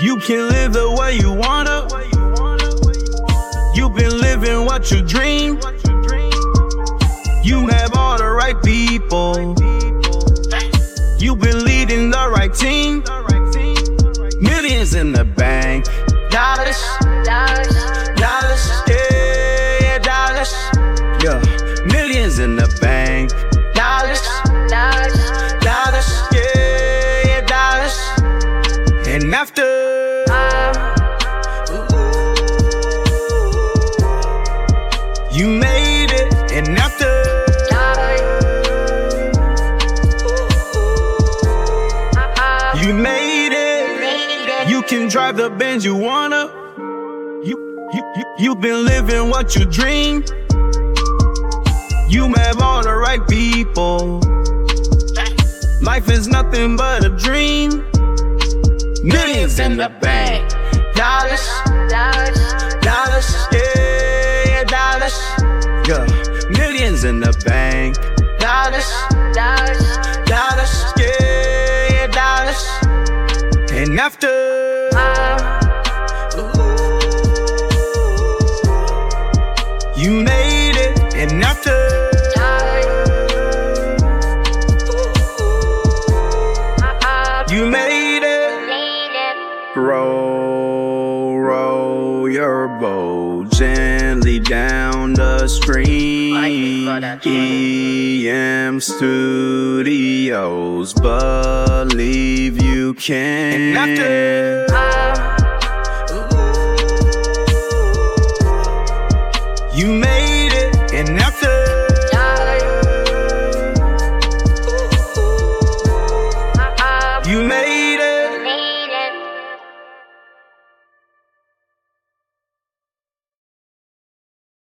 You can live the way you wanna. You've been living what you dream. You have all the right people. You've been leading the right team. Millions in the bank. Dollars, dollars, dollars, yeah, dollars. Yeah, millions in the bank. Dollars, dollars, dollars, yeah, dollars. And after you made it, and after you made it, you can drive the Benz you wanna. You've been living what you dream. You have all the right people. Life is nothing but a dream. Millions in the bank. Dollars, dollars, dollars, yeah, dollars. Yeah, millions in the bank. Dollars, dollars, dollars, yeah, dollars. And after you made it, and after you made it. Roll, roll your boat gently down the stream. EM Studios, believe you can. And after